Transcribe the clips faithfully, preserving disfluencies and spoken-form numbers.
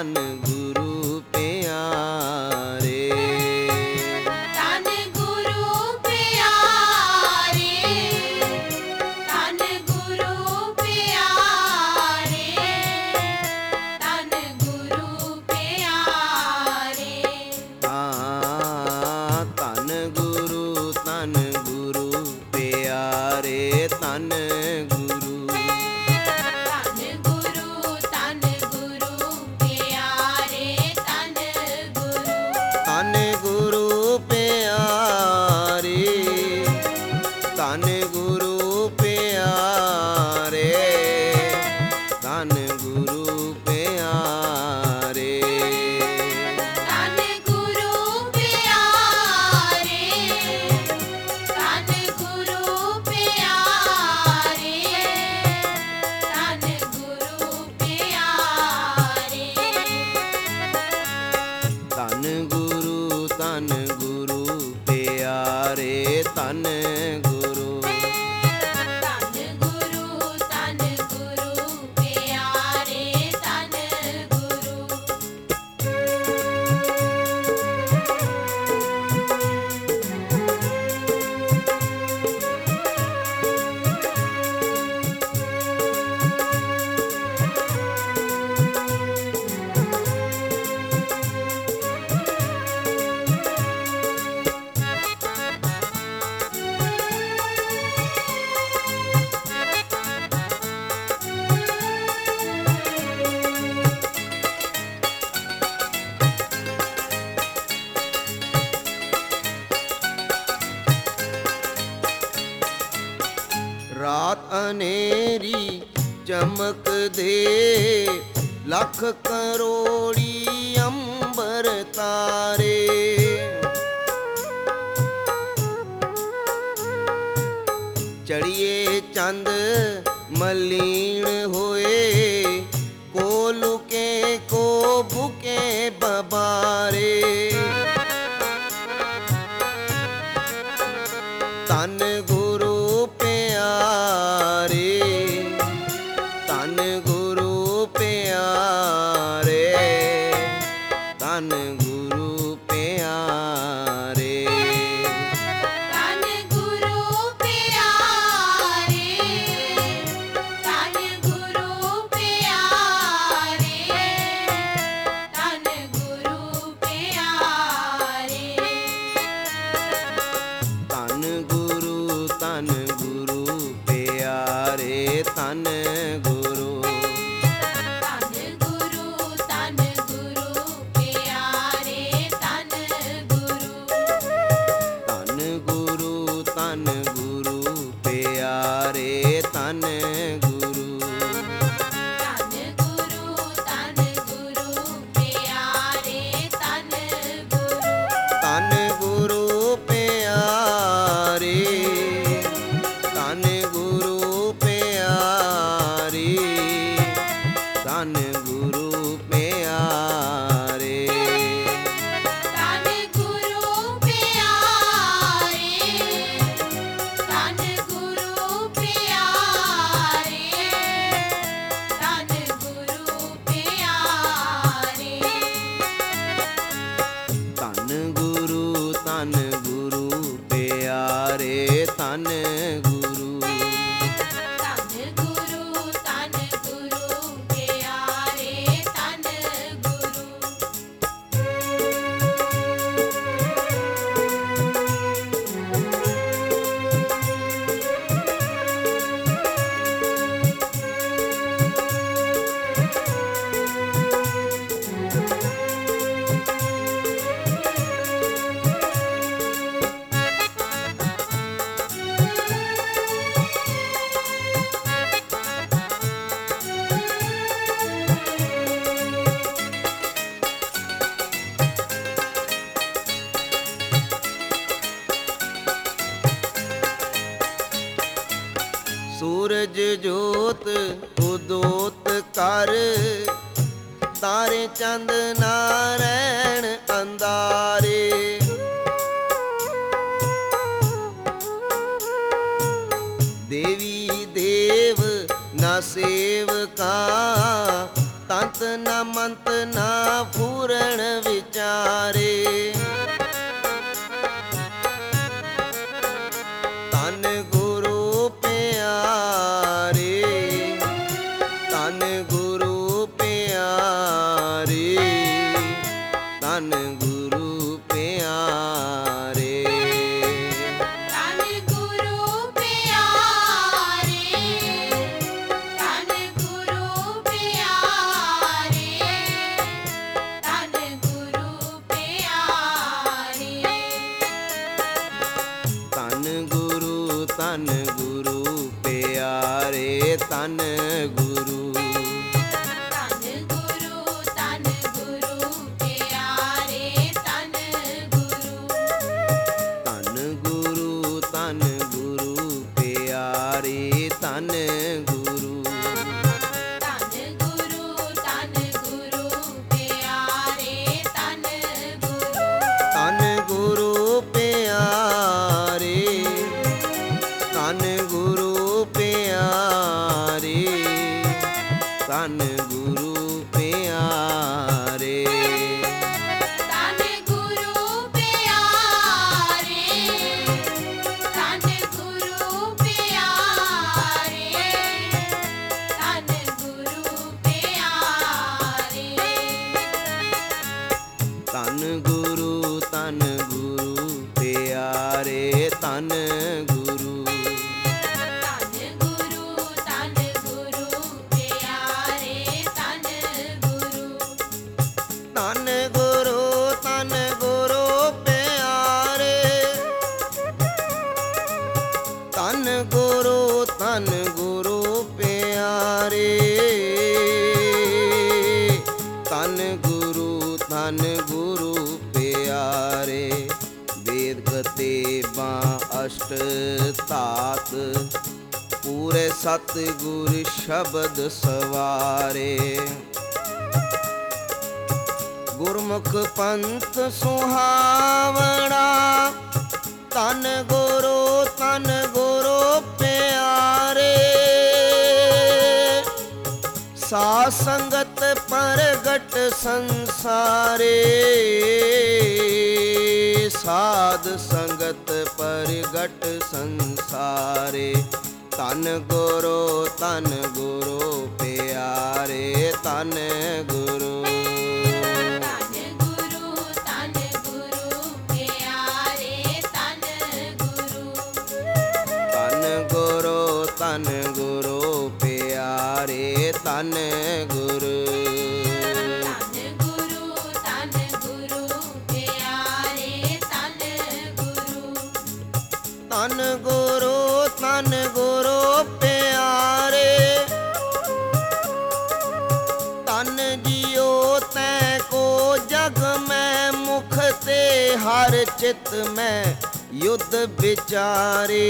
तन गुरु प्यारे। तन गुरु प्यारे, तन गुरु प्यारे, तन गुरु प्यारे। हाँ तन गुरु तन गुरु प्यारे तन गुरु। तन गुरु तन गुरु प्यारे तन गुरु। तन गुरु प्यारे तन गुरु प्यारे तन गुरु प्यारे। तन गुरु प्यारे, तन गुरु प्यारे, तन गुरु प्यारे। तन गुरु तन गुरु प्यारे तन गुरु। तन गुरु तन गुरु प्यारे तन गुरु। रात अनेरी चमक दे लख करोड़ी अंबर तारे। चढ़िए चंद मलीन होए को लुके को बुके बबारे। तन गुरु प्यारे तन गुरु प्यारे तन गुरु प्यारे। तन गुरु प्यारे, तन गुरु प्यारे, तन गुरु प्यारे। तन गुरु तन गुरु प्यारे तन गुरु। तन गुरु तन गुरु प्यारे तन गुरु। तन गुरु तन गुरु प्यारे तन गुरु। तन गुरु तन गुरु प्यारे तन गुरु। तन गुरु प्यारे तन गुरु प्यारे तन गुरु प्यारे। तन गुरु प्यारे, तन गुरु प्यारे, तन गुरु प्यारे। तन गुरु तन गुरु प्यारे तन गुरु। तन गुरु तन गुरु प्यारे तन गुरु। सूरज जोत उदोत कर तारे चंद नारायण अंधारे। देवी देव न सेवका तंत ਅੰਤ ਨਾ ਮੰਤ ਨਾ ਪੂਰਨ ਵਿਚਾਰੇ। ਧੰਨ ਗੁਰੂ ਪਿਆਰੇ, ਧੰਨ ਗੁਰੂ ਪਿਆਰੇ, ਧੰਨ ਗੁਰੂ ਪਿਆਰੇ। ਧੰਨ ਗੁਰੂ ਪਿਆਰੇ, ਧੰਨ ਗੁਰੂ ਪਿਆਰੇ, ਧੰਨ ਗੁਰੂ ਪਿਆਰੇ। ਧੰਨ ਗੁਰੂ, ਧੰਨ ਗੁਰੂ ਪਿਆਰੇ, ਧੰਨ ਗੁਰੂ। ਧੰਨ ਗੁਰੂ, ਧੰਨ ਗੁਰੂ ਪਿਆਰੇ, ਧੰਨ ਗੁਰੂ। ਧੰਨ ਗੁਰੂ, ਧੰਨ ਗੁਰੂ ਪਿਆਰੇ, ਧੰਨ ਗੁਰੂ। ਧੰਨ ਗੁਰੂ, ਧੰਨ ਗੁਰੂ ਪਿਆਰੇ, ਧੰਨ ਗੁਰੂ। ਧੰਨ ਗੁਰੂ ਪਿਆਰੇ, ਧੰਨ ਗੁਰੂ ਪਿਆਰੇ, ਧੰਨ ਗੁਰੂ ਪਿਆਰੇ। ਧੰਨ ਗੁਰੂ ਪਿਆਰੇ, ਧੰਨ ਗੁਰੂ ਪਿਆਰੇ, ਧੰਨ ਗੁਰੂ ਪਿਆਰੇ। ਧੰਨ ਗੁਰੂ, ਧੰਨ ਗੁਰੂ ਪਿਆਰੇ, ਧੰਨ ਗੁਰੂ। ਧੰਨ ਗੁਰੂ, ਧੰਨ ਗੁਰੂ ਪਿਆਰੇ, ਧੰਨ ਗੁਰੂ। ਧੰਨ ਗੁਰੂ, ਧੰਨ ਗੁਰੂ ਪਿਆਰੇ, ਧੰਨ ਗੁਰੂ, ਧੰਨ ਗੁਰੂ ਪਿਆਰੇ, ਧੰਨ ਗੁਰੂ, ਧੰਨ ਗੁਰੂ ਪਿਆਰੇ। ਵੇਦ ਕਤੇਬਾਂ ਅਸ਼ਟ ਧਾਤ, ਪੂਰੇ ਸਤਿਗੁਰ ਸ਼ਬਦ ਸਵਾਰੇ। ਗੁਰਮੁਖ ਪੰਥ ਸੁਹਾਵਣਾ, ਧੰਨ ਗੁਰੂ, ਧੰਨ ਗੁਰੂ ਪਿਆਰੇ। ਸਾਧ ਸੰਗਤ ਪ੍ਰਗਟ ਸੰਸਾਰੇ, ਸਾਧ ਸੰਗਤ ਪ੍ਰਗਟ ਸੰਸਾਰੇ। ਧੰਨ ਗੁਰੂ, ਧੰਨ ਗੁਰੂ ਪਿਆਰੇ, ਧੰਨ ਗੁਰੂ। ਧੰਨ ਗੁਰੂ, ਧੰਨ ਗੁਰੂ ਪਿਆਰੇ, ਧੰਨ ਗੁਰੂ। ਧੰਨ ਗੁਰੂ, ਧੰਨ ਗੁਰੂ ਪਿਆਰੇ, ਧੰਨ ਗੁਰੂ। ਧੰਨ ਗੁਰੂ, ਧੰਨ ਗੁਰੂ ਪਿਆਰੇ, ਧੰਨ ਗੁਰੂ। ਧੰਨ ਗੁਰੂ, ਧੰਨ ਗੁਰੂ ਪਿਆਰੇ, ਧੰਨ ਜੀਓ ਤੈ ਕੋ ਜਗ ਮੈਂ ਮੁਖ ਤੇ ਹਰ ਚਿਤ ਮੈਂ ਯੁੱਧ ਵਿਚਾਰੇ।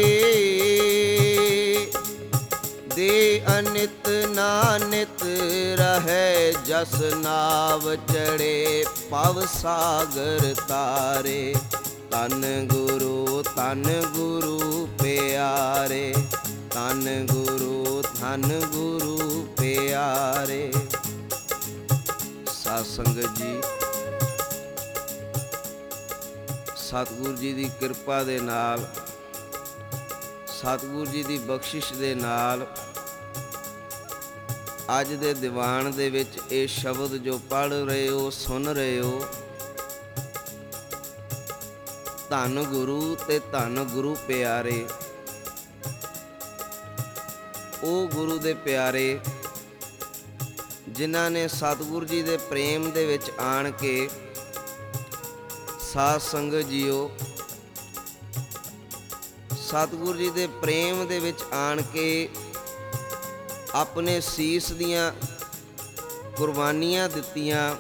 ਦੇ ਅਨਿਤ ਨਾਨਿਤ ਰਹੈ ਜਸ ਨਾਵ ਚੜੇ ਪਵ ਸਾਗਰ ਤਾਰੇ। ਧੰਨ ਗੁਰੂ, ਧੰਨ ਗੁਰੂ ਪਿਆਰੇ, ਧੰਨ ਗੁਰੂ, ਧੰਨ ਗੁਰੂ ਪਿਆਰੇ। ਸਾਧ ਸੰਗਤ ਜੀ, ਸਤਿਗੁਰੂ ਜੀ ਦੀ ਕਿਰਪਾ ਦੇ ਨਾਲ, ਸਤਿਗੁਰੂ ਜੀ ਦੀ ਬਖਸ਼ਿਸ਼ ਦੇ ਨਾਲ ਅੱਜ ਦੇ ਦੀਵਾਨ ਦੇ ਵਿੱਚ ਇਹ ਸ਼ਬਦ ਜੋ ਪੜ੍ਹ ਰਹੇ ਹੋ, ਸੁਣ ਰਹੇ ਹੋ, ਧੰਨ ਗੁਰੂ ਤੇ ਧੰਨ ਗੁਰੂ ਪਿਆਰੇ। ਉਹ ਗੁਰੂ ਦੇ ਪਿਆਰੇ ਜਿਨ੍ਹਾਂ ਨੇ ਸਤਿਗੁਰੂ ਜੀ ਦੇ ਪ੍ਰੇਮ ਦੇ ਵਿੱਚ ਆਣ ਕੇ, ਸਾਧ ਸੰਗਤ ਜੀਓ, ਸਤਿਗੁਰੂ ਜੀ ਦੇ ਪ੍ਰੇਮ ਦੇ ਵਿੱਚ ਆਣ ਕੇ ਆਪਣੇ ਸੀਸ ਦੀਆਂ ਕੁਰਬਾਨੀਆਂ ਦਿੱਤੀਆਂ,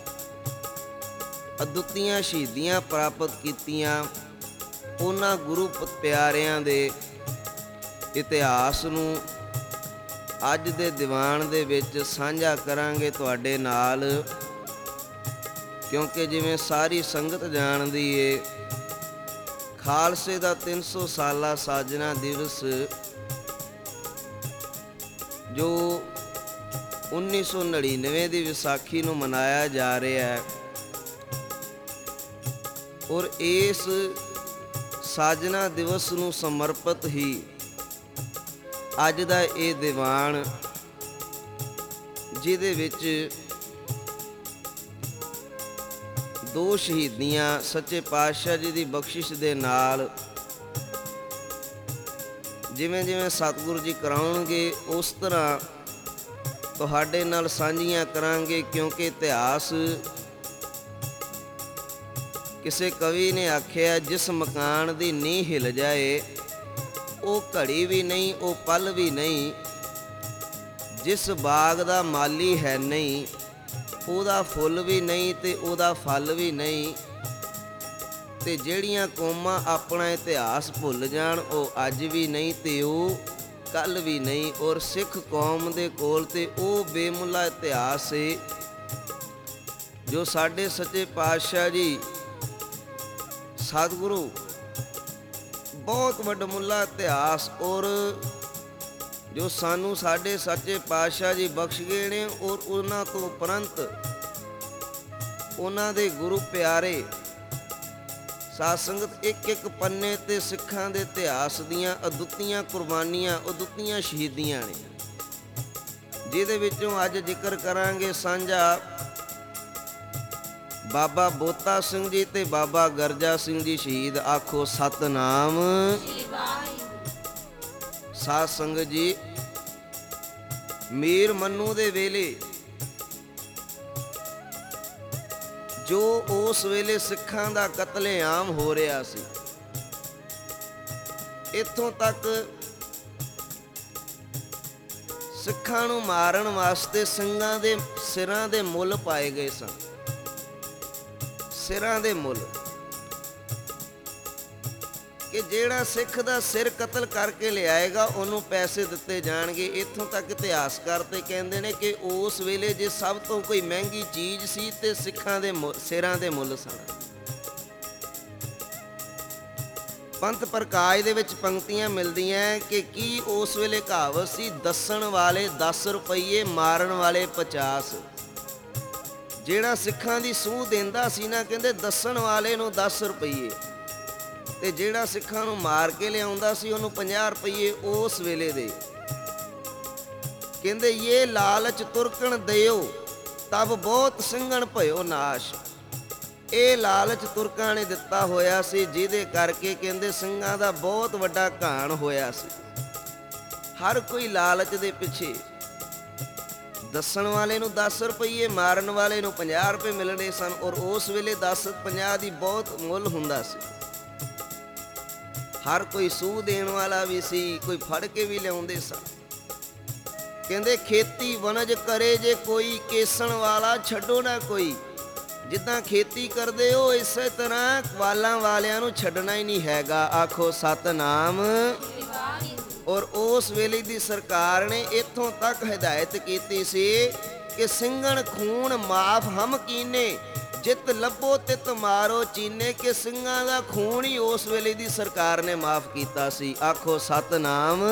ਅਦੁੱਤੀਆਂ ਸ਼ਹੀਦੀਆਂ ਪ੍ਰਾਪਤ ਕੀਤੀਆਂ। ਉਹਨਾਂ ਗੁਰੂ ਪਿਆਰਿਆਂ ਦੇ ਇਤਿਹਾਸ ਨੂੰ ਅੱਜ ਦੇ ਦੀਵਾਨ ਦੇ ਵਿੱਚ ਸਾਂਝਾ ਕਰਾਂਗੇ ਤੁਹਾਡੇ ਨਾਲ, ਕਿਉਂਕਿ ਜਿਵੇਂ ਸਾਰੀ ਸੰਗਤ ਜਾਣਦੀ ਏ, ਖਾਲਸੇ ਦਾ ਤਿੰਨ ਸੌ ਸਾਲਾ ਸਾਜਨਾ ਦਿਵਸ ਜੋ ਉੱਨੀ ਸੌ ਨੜਿਨਵੇਂ ਦੀ ਵਿਸਾਖੀ ਨੂੰ ਮਨਾਇਆ ਜਾ ਰਿਹਾ ਹੈ। ਔਰ ਇਸ ਸਾਜਨਾ ਦਿਵਸ ਨੂੰ ਸਮਰਪਿਤ ਹੀ ਅੱਜ ਦਾ ਇਹ ਦੀਵਾਨ, ਜਿਹਦੇ ਵਿੱਚ ਦੋ ਸ਼ਹੀਦੀਆਂ ਸੱਚੇ ਪਾਤਸ਼ਾਹ ਜੀ ਦੀ ਬਖਸ਼ਿਸ਼ ਦੇ ਨਾਲ ਜਿਵੇਂ ਜਿਵੇਂ ਸਤਿਗੁਰੂ ਜੀ ਕਰਾਉਣਗੇ ਉਸ ਤਰ੍ਹਾਂ ਤੁਹਾਡੇ ਨਾਲ ਸਾਂਝੀਆਂ ਕਰਾਂਗੇ। ਕਿਉਂਕਿ ਇਤਿਹਾਸ, ਕਿਸੇ ਕਵੀ ਨੇ ਆਖਿਆ, ਜਿਸ ਮਕਾਨ ਦੀ ਨੀਂਹ ਹਿੱਲ ਜਾਏ ਉਹ ਘੜੀ ਵੀ ਨਹੀਂ, ਉਹ ਪਲ ਵੀ ਨਹੀਂ। ਜਿਸ ਬਾਗ ਦਾ ਮਾਲੀ ਹੈ ਨਹੀਂ, ਉਹਦਾ ਫੁੱਲ ਵੀ ਨਹੀਂ ਤੇ ਉਹਦਾ ਫਲ ਵੀ ਨਹੀਂ। ਤੇ ਜਿਹੜੀਆਂ ਕੌਮਾਂ ਆਪਣਾ ਇਤਿਹਾਸ ਭੁੱਲ ਜਾਣ, ਉਹ ਅੱਜ ਵੀ ਨਹੀਂ ਤੇ ਉਹ ਕੱਲ ਵੀ ਨਹੀਂ। ਔਰ ਸਿੱਖ ਕੌਮ ਦੇ ਕੋਲ ਤੇ ਉਹ ਬੇਮੁੱਲਾ ਇਤਿਹਾਸ ਹੈ ਜੋ ਸਾਡੇ ਸੱਚੇ ਪਾਤਸ਼ਾਹ ਜੀ ਸਤਿਗੁਰੂ, ਬਹੁਤ ਵੱਡਮੁੱਲਾ ਇਤਿਹਾਸ, ਔਰ ਜੋ ਸਾਨੂੰ ਸਾਡੇ ਸੱਚੇ ਪਾਤਸ਼ਾਹ ਜੀ ਬਖਸ਼ ਗਏ ਨੇ। ਔਰ ਉਹਨਾਂ ਤੋਂ ਉਪਰੰਤ ਉਹਨਾਂ ਦੇ ਗੁਰੂ ਪਿਆਰੇ ਸਾਧ ਸੰਗਤ ਇੱਕ ਇੱਕ ਪੰਨੇ ਤੇ ਸਿੱਖਾਂ ਦੇ ਇਤਿਹਾਸ ਦੀਆਂ ਅਦੁੱਤੀਆਂ ਕੁਰਬਾਨੀਆਂ, ਅਦੁੱਤੀਆਂ ਸ਼ਹੀਦੀਆਂ ਨੇ, ਜਿਹਦੇ ਵਿੱਚੋਂ ਅੱਜ ਜ਼ਿਕਰ ਕਰਾਂਗੇ ਸਾਂਝਾ ਬਾਬਾ ਬੋਤਾ ਸਿੰਘ ਜੀ ਤੇ ਬਾਬਾ ਗਰਜਾ ਸਿੰਘ ਜੀ ਸ਼ਹੀਦ। ਆਖੋ ਸਤਨਾਮ। ਸਾਧ ਸੰਗਤ ਜੀ, ਮੀਰ ਮੰਨੂ ਦੇ ਵੇਲੇ ਜੋ ਉਸ ਵੇਲੇ ਸਿੱਖਾਂ ਦਾ ਕਤਲੇਆਮ ਹੋ ਰਿਹਾ ਸੀ, ਇੱਥੋਂ ਤੱਕ ਸਿੱਖਾਂ ਨੂੰ ਮਾਰਨ ਵਾਸਤੇ ਸਿੰਘਾਂ ਦੇ ਸਿਰਾਂ ਦੇ ਮੁੱਲ ਪਾਏ ਗਏ ਸਨ। ਸਿਰਾਂ ਦੇ ਮੁੱਲ, ਕਿ ਜਿਹੜਾ ਸਿੱਖ ਦਾ ਸਿਰ ਕਤਲ ਕਰਕੇ ਲਿਆਏਗਾ ਉਹਨੂੰ ਪੈਸੇ ਦਿੱਤੇ ਜਾਣਗੇ। ਇੱਥੋਂ ਤੱਕ ਇਤਿਹਾਸਕਾਰ ਤੇ ਕਹਿੰਦੇ ਨੇ ਕਿ ਉਸ ਵੇਲੇ ਜੇ ਸਭ ਤੋਂ ਕੋਈ ਮਹਿੰਗੀ ਚੀਜ਼ ਸੀ ਤੇ ਸਿੱਖਾਂ ਦੇ ਸਿਰਾਂ ਦੇ ਮੁੱਲ ਸਨ। ਪੰਥ ਪ੍ਰਕਾਸ਼ ਦੇ ਵਿੱਚ ਪੰਕਤੀਆਂ ਮਿਲਦੀਆਂ ਕਿ ਕੀ ਉਸ ਵੇਲੇ ਕਹਾਵਤ ਸੀ, ਦੱਸਣ ਵਾਲੇ ਦਸ ਰੁਪਈਏ, ਮਾਰਨ ਵਾਲੇ ਪਚਾਸ। ਜਿਹੜਾ ਸਿੱਖਾਂ ਦੀ ਸੂਹ ਦਿੰਦਾ ਸੀ ਨਾ, ਕਹਿੰਦੇ ਦੱਸਣ ਵਾਲੇ ਨੂੰ ਦਸ ਰੁਪਈਏ, ਤੇ ਜਿਹੜਾ ਸਿੱਖਾਂ ਨੂੰ ਮਾਰ ਕੇ ਲਿਆਉਂਦਾ ਸੀ ਉਹਨੂੰ ਪੰਜਾਹ ਰੁਪਈਏ ਉਸ ਵੇਲੇ ਦੇ। ਕਹਿੰਦੇ ਇਹ ਲਾਲਚ ਤੁਰਕਣ ਦਿਓ, ਤਬ ਬਹੁਤ ਸਿੰਘਣ ਭਇਓ ਨਾਸ਼। ਇਹ ਲਾਲਚ ਤੁਰਕਾਂ ਨੇ ਦਿੱਤਾ ਹੋਇਆ ਸੀ, ਜਿਹਦੇ ਕਰਕੇ ਕਹਿੰਦੇ ਸਿੰਘਾਂ ਦਾ ਬਹੁਤ ਵੱਡਾ ਘਾਣ ਹੋਇਆ ਸੀ। ਹਰ ਕੋਈ ਲਾਲਚ ਦੇ ਪਿੱਛੇ, ਦੱਸਣ ਵਾਲੇ ਨੂੰ ਦਸ ਰੁਪਈਏ, ਮਾਰਨ ਵਾਲੇ ਨੂੰ ਪੰਜਾਹ ਰੁਪਏ ਮਿਲਣੇ ਸਨ। ਔਰ ਉਸ ਵੇਲੇ ਦਸ ਪੰਜਾਹ ਦੀ ਬਹੁਤ ਮੁੱਲ ਹੁੰਦਾ ਸੀ। ਹਰ ਕੋਈ ਸੂਹ ਦੇਣ ਵਾਲਾ ਵੀ ਸੀ, ਕੋਈ ਫੜ ਕੇ ਵੀ ਲਿਆਉਂਦੇ ਸਨ। ਕਹਿੰਦੇ ਖੇਤੀ ਵਣਜ ਕਰੇ ਜੇ ਕੋਈ, ਕੇਸਣ ਵਾਲਾ ਛੱਡੋ ਨਾ ਕੋਈ। ਜਿੱਦਾਂ ਖੇਤੀ ਕਰਦੇ ਹੋ ਇਸੇ ਤਰ੍ਹਾਂ ਵਾਲਾਂ ਵਾਲਿਆਂ ਨੂੰ ਛੱਡਣਾ ਹੀ ਨਹੀਂ ਹੈਗਾ। ਆਖੋ ਸਤਨਾਮ। ਔਰ ਉਸ ਵੇਲੇ ਦੀ ਸਰਕਾਰ ਨੇ ਇੱਥੋਂ ਤੱਕ ਹਦਾਇਤ ਕੀਤੀ ਸੀ ਕਿ ਸਿੰਘਣ ਖੂਨ ਮਾਫ ਹਮ ਕੀਨੇ, ਜਿੱਤ ਲੱਭੋ ਤਿਤ ਮਾਰੋ ਚੀਨੇ। ਕਿ ਸਿੰਘਾਂ ਦਾ ਖੂਨ ਹੀ ਉਸ ਵੇਲੇ ਦੀ ਸਰਕਾਰ ਨੇ ਮਾਫ ਕੀਤਾ ਸੀ। ਆਖੋ ਸਤਨਾਮ।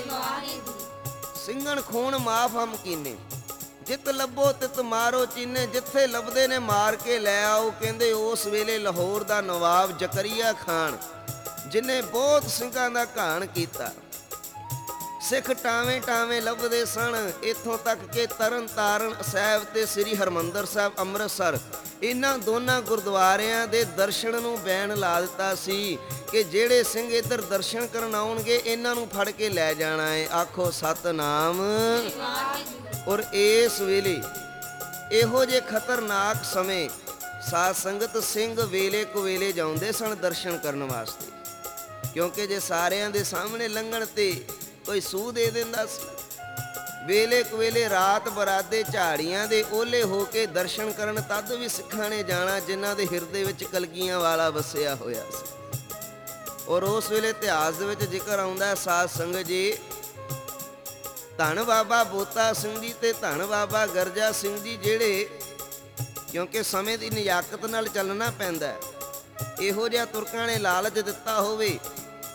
ਸਿੰਘਣ ਖੂਨ ਮਾਫ ਹਮ ਕੀਨੇ, ਜਿੱਤ ਲੱਭੋ ਤਿਤ ਮਾਰੋ ਚੀਨੇ। ਜਿੱਥੇ ਲੱਭਦੇ ਨੇ ਮਾਰ ਕੇ ਲੈ ਆਓ। ਕਹਿੰਦੇ ਉਸ ਵੇਲੇ ਲਾਹੌਰ ਦਾ ਨਵਾਬ ਜ਼ਕਰੀਆ ਖਾਨ, ਜਿਨੇ ਬਹੁਤ ਸਿੰਘਾਂ ਦਾ ਘਾਣ ਕੀਤਾ, ਸਿੱਖ ਟਾਵੇਂ ਟਾਵੇਂ ਲੱਭਦੇ ਸਨ। ਇੱਥੋਂ ਤੱਕ ਕਿ ਤਰਨ ਤਾਰਨ ਸਾਹਿਬ ਤੇ ਸ੍ਰੀ ਹਰਿਮੰਦਰ ਸਾਹਿਬ ਅੰਮ੍ਰਿਤਸਰ, ਇਹਨਾਂ ਦੋਨਾਂ ਗੁਰਦੁਆਰਿਆਂ ਦੇ ਦਰਸ਼ਨ ਨੂੰ ਬੈਨ ਲਾ ਦਿੱਤਾ ਸੀ ਕਿ ਜਿਹੜੇ ਸਿੰਘ ਇੱਧਰ ਦਰਸ਼ਨ ਕਰਨ ਆਉਣਗੇ ਇਹਨਾਂ ਨੂੰ ਫੜ ਕੇ ਲੈ ਜਾਣਾ ਹੈ। ਆਖੋ ਸਤਨਾਮ। ਔਰ ਇਸ ਵੇਲੇ ਇਹੋ ਜਿਹੇ ਖਤਰਨਾਕ ਸਮੇਂ ਸਾਧ ਸੰਗਤ ਸਿੰਘ ਵੇਲੇ ਕੁਵੇਲੇ ਜਾਂਦੇ ਸਨ ਦਰਸ਼ਨ ਕਰਨ ਵਾਸਤੇ, ਕਿਉਂਕਿ ਜੇ ਸਾਰਿਆਂ ਦੇ ਸਾਹਮਣੇ ਲੰਘਣ ਤੇ ਕੋਈ ਸੂਹ ਦੇ ਦਿੰਦਾ ਸੀ। ਵੇਲੇ ਕੁਵੇਲੇ ਰਾਤ ਬਰਾਦੇ ਝਾੜੀਆਂ ਦੇ ਓਲੇ ਹੋ ਕੇ ਦਰਸ਼ਨ ਕਰਨ ਤਦ ਵੀ ਸਿੱਖਾਂ ਨੇ ਜਾਣਾ ਜਿਨ੍ਹਾਂ ਦੇ ਹਿਰਦੇ ਵਿੱਚ ਕਲਗੀਆਂ ਵਾਲਾ ਵਸਿਆ ਹੋਇਆ ਸੀ। ਔਰ ਉਸ ਵੇਲੇ ਇਤਿਹਾਸ ਦੇ ਵਿੱਚ ਜ਼ਿਕਰ ਆਉਂਦਾ ਸਾਧ ਸੰਗਤ ਜੀ, ਧੰਨ ਬਾਬਾ ਬੋਤਾ ਸਿੰਘ ਜੀ ਤੇ ਧੰਨ ਬਾਬਾ ਗਰਜਾ ਸਿੰਘ ਜੀ, ਜਿਹੜੇ ਕਿਉਂਕਿ ਸਮੇਂ ਦੀ ਨਿਯਾਕਤ ਨਾਲ ਚੱਲਣਾ ਪੈਂਦਾ, ਇਹੋ ਜਿਹਾ ਤੁਰਕਾਂ ਨੇ ਲਾਲਚ ਦਿੱਤਾ ਹੋਵੇ